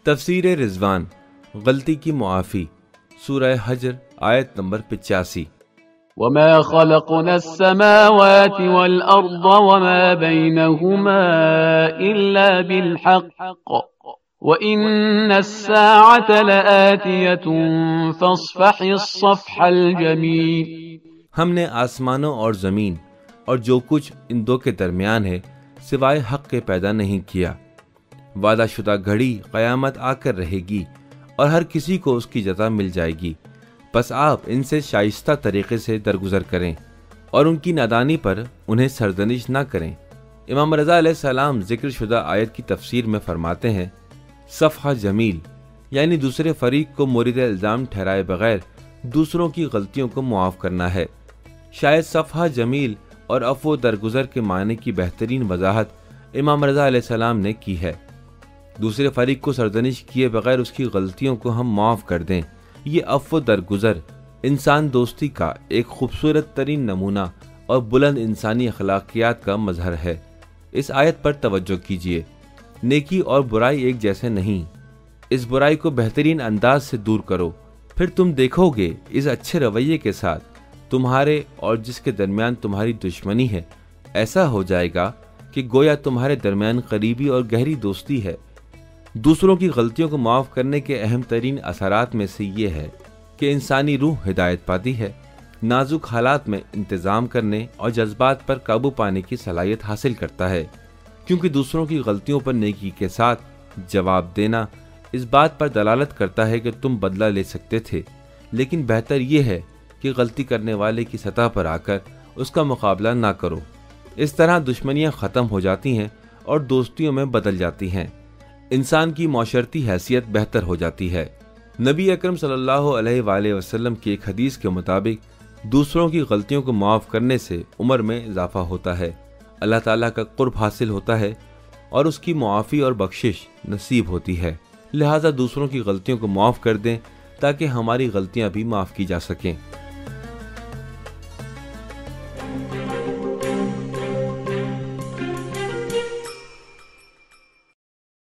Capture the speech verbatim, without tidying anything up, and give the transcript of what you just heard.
تفسیر رضوان، غلطی کی معافی، سورہ حجر آیت نمبر پچاسی۔ وما خلقنا السماوات والأرض وما بينهما إلا بالحق وإن الساعة لآتية فاصفح الصفح الجميل۔ ہم نے آسمانوں اور زمین اور جو کچھ ان دو کے درمیان ہے سوائے حق کے پیدا نہیں کیا۔ وعدہ شدہ گھڑی قیامت آ کر رہے گی اور ہر کسی کو اس کی جزا مل جائے گی، بس آپ ان سے شائستہ طریقے سے درگزر کریں اور ان کی نادانی پر انہیں سرزنش نہ کریں۔ امام رضا علیہ السلام ذکر شدہ آیت کی تفسیر میں فرماتے ہیں، صفحہ جمیل یعنی دوسرے فریق کو مورد الزام ٹھہرائے بغیر دوسروں کی غلطیوں کو معاف کرنا ہے۔ شاید صفحہ جمیل اور عفو درگزر کے معنی کی بہترین وضاحت امام رضا علیہ السلام نے کی ہے۔ دوسرے فریق کو سرزنش کیے بغیر اس کی غلطیوں کو ہم معاف کر دیں، یہ عفو درگزر انسان دوستی کا ایک خوبصورت ترین نمونہ اور بلند انسانی اخلاقیات کا مظہر ہے۔ اس آیت پر توجہ کیجیے، نیکی اور برائی ایک جیسے نہیں، اس برائی کو بہترین انداز سے دور کرو، پھر تم دیکھو گے اس اچھے رویے کے ساتھ تمہارے اور جس کے درمیان تمہاری دشمنی ہے ایسا ہو جائے گا کہ گویا تمہارے درمیان قریبی اور گہری دوستی ہے۔ دوسروں کی غلطیوں کو معاف کرنے کے اہم ترین اثرات میں سے یہ ہے کہ انسانی روح ہدایت پاتی ہے، نازک حالات میں انتظام کرنے اور جذبات پر قابو پانے کی صلاحیت حاصل کرتا ہے، کیونکہ دوسروں کی غلطیوں پر نیکی کے ساتھ جواب دینا اس بات پر دلالت کرتا ہے کہ تم بدلہ لے سکتے تھے، لیکن بہتر یہ ہے کہ غلطی کرنے والے کی سطح پر آ کر اس کا مقابلہ نہ کرو۔ اس طرح دشمنیاں ختم ہو جاتی ہیں اور دوستیوں میں بدل جاتی ہیں، انسان کی معاشرتی حیثیت بہتر ہو جاتی ہے۔ نبی اکرم صلی اللہ علیہ وآلہ وسلم کی ایک حدیث کے مطابق دوسروں کی غلطیوں کو معاف کرنے سے عمر میں اضافہ ہوتا ہے، اللہ تعالیٰ کا قرب حاصل ہوتا ہے اور اس کی معافی اور بخشش نصیب ہوتی ہے۔ لہٰذا دوسروں کی غلطیوں کو معاف کر دیں تاکہ ہماری غلطیاں بھی معاف کی جا سکیں۔